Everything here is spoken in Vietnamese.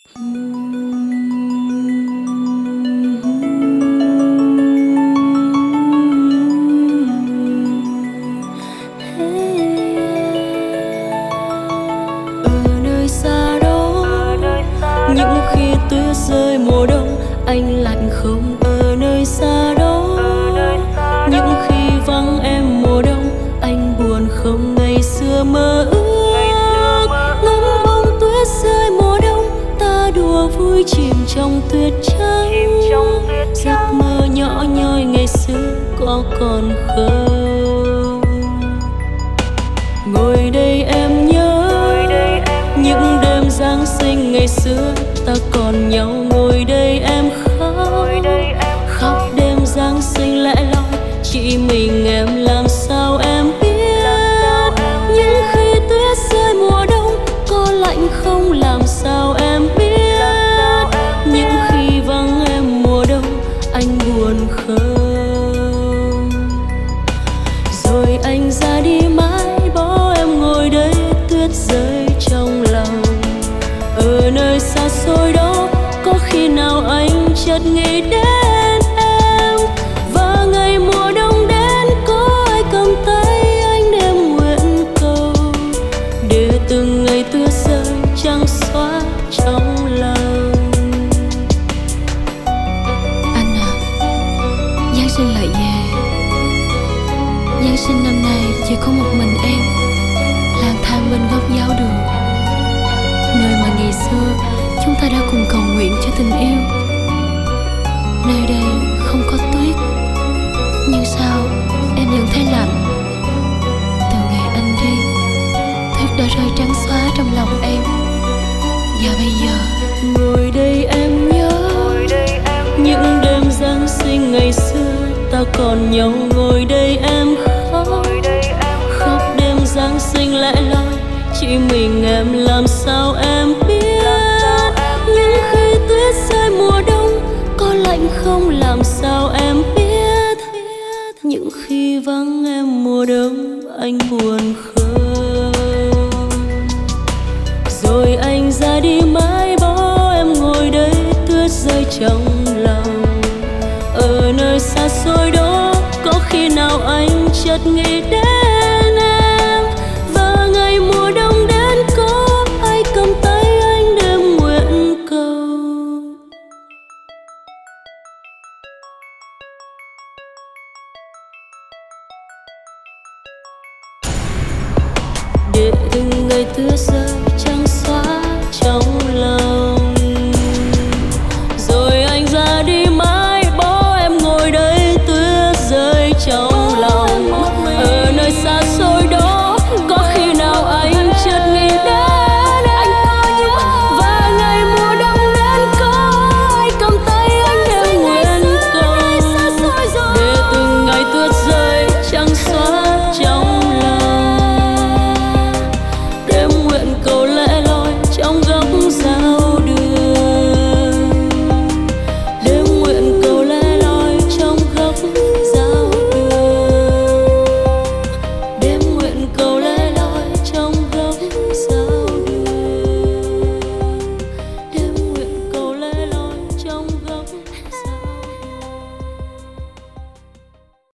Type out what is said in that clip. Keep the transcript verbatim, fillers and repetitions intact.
Những khi tuyết rơi mùa đông, anh lạnh không ở nơi xa đó. Những khi vắng em mùa đông, anh buồn không ngày xưa mơ ước. Ngắm bông tuyết rơi mùa đông, ta đùa vui chìm trong tuyết trắng. Giấc mơ nhỏ nhoi ngày xưa có còn không? Ngồi đây em nhớ những đêm Giáng sinh ngày xưa ta còn nhau. Ngồi đây em khóc, khóc đêm Giáng sinh lẻ loi, chỉ mình em làm sao em biết. Những khi tuyết rơi mùa đông, có lạnh không làm sao em biết. Những khi vắng em mùa đông, anh buồn không? Rồi anh ra đi mãi bỏ em ngồi đây tuyết rơi trong lòng. Ở nơi xa xôi đó, có khi nào anh chợt nghĩ đến em. Và ngày mùa đông đến, có ai cầm tay anh đêm nguyện cầu, để từng ngày tuyết rơi trắng xóa trong lòng. Anh à, Giáng sinh lại về. Giáng sinh năm nay chỉ có một mình em lang thang bên góc giáo đường, nơi mà ngày xưa chúng ta đã cùng cầu nguyện cho tình yêu. Nơi đây không có tuyết, nhưng sao em vẫn thấy lạnh. Từ ngày anh đi, tuyết đã rơi trắng xóa trong lòng em. Và bây giờ ngồi đây em nhớ những đêm Giáng sinh ngày xưa ta còn nhau. Ngồi đây em khóc, khóc đêm Giáng sinh lẻ loi, chỉ mình em làm sao em biết. Những khi tuyết rơi mùa đông, có lạnh không làm sao em biết. Những khi vắng em mùa đông, anh buồn không? Rồi anh ra đi mãi bỏ em ngồi đây tuyết rơi trong lòng. Ở nơi xa xôi đó, có khi nào anh chợt nghĩ đến